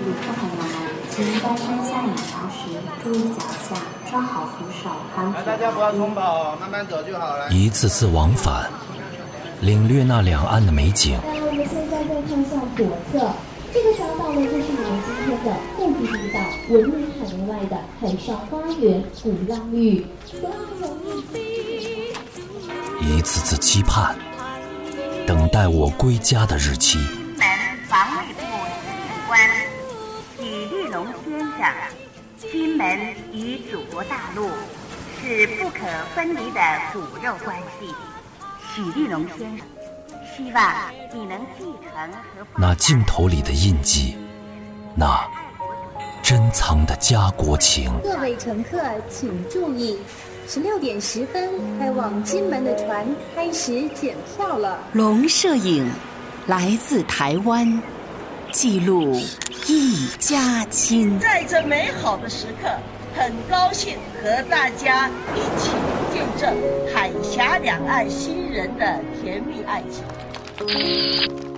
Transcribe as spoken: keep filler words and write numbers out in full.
旅客朋友们，请在山下引桥时注意脚下，抓好扶手，帮助大家不要冲跑，慢慢走就好了。 一次次往返，领略那两岸的美景。 那我们现在再看向左侧，这个小岛呢，就是我们今天的目的地岛——闻名海内外的海上花园鼓浪屿。 一次次期盼，等待我归家的日期。 金门防卫部司令官许立龙先生，金门与祖国大陆是不可分离的骨肉关系。许立龙先生，希望你能继承和那镜头里的印记，那珍藏的家国情。 各位乘客请注意，十六点十分开往金门的船开始检票了。 龙摄影来自台湾，记录一家亲。 在这美好的时刻，很高兴和大家一起见证海峡两岸新人的甜蜜爱情。